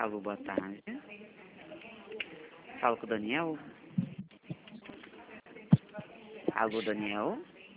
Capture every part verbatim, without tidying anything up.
Alô, boa tarde. Falo com o Daniel. Alô, Daniel.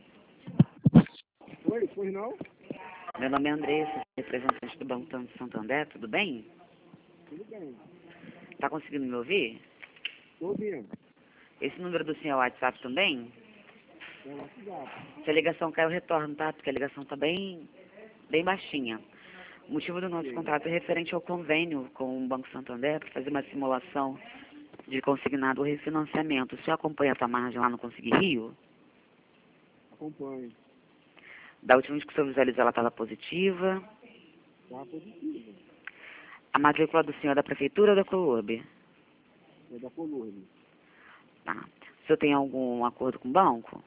Oi, pois não? Meu nome é Andressa, representante do Banco Santander, tudo bem? Tudo bem. Tá conseguindo me ouvir? Tô ouvindo. Esse número do senhor é o WhatsApp também? É o WhatsApp. Se a ligação cai, eu retorno, tá? Porque a ligação tá bem, bem baixinha. O motivo do nosso Sim. contrato é referente ao convênio com o Banco Santander para fazer uma simulação de consignado ou refinanciamento. O senhor acompanha a sua margem lá no Consegui Rio? Acompanho. Da última vez que o senhor visualizou, ela estava positiva. Tá positivo. A matrícula do senhor é da Prefeitura ou da Colurb? É da Colônia. Tá. O senhor tem algum acordo com o banco?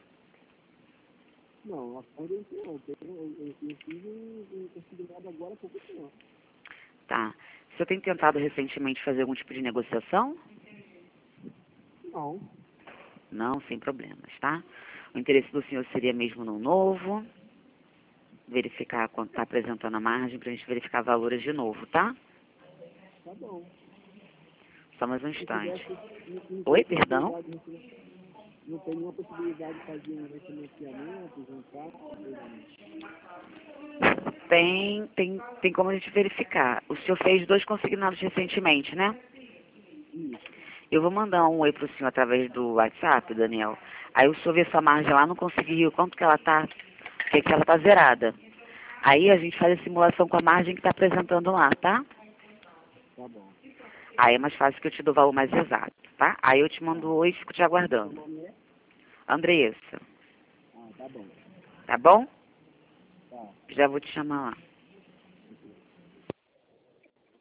Não, acordo eu não tenho. Eu, eu, eu fiz um, um consignado agora há pouco tempo. Tá. O senhor tem tentado recentemente fazer algum tipo de negociação? Não. Não, sem problemas, tá? O interesse do senhor seria mesmo no novo, verificar quanto está apresentando a margem, para a gente verificar valores de novo, tá? Tá bom. Só mais um Se instante. tivesse, não, não Oi, tem perdão? possibilidade de refinanciar- não tem nenhuma possibilidade de fazer um refinanciamento, juntar, Tem, tem, tem como a gente verificar. O senhor fez dois consignados recentemente, né? isso. Eu vou mandar um oi para o senhor através do WhatsApp, Daniel. Aí o senhor vê sua margem lá, não conseguiu, quanto que ela tá, porque que ela tá zerada. Aí a gente faz a simulação com a margem que está apresentando lá, tá? Tá bom. Aí é mais fácil que eu te dou o valor mais exato, tá? Aí eu te mando oi e fico te Seu aguardando. nome é? Andressa, Ah, tá bom. tá bom? Tá. Já vou te chamar lá.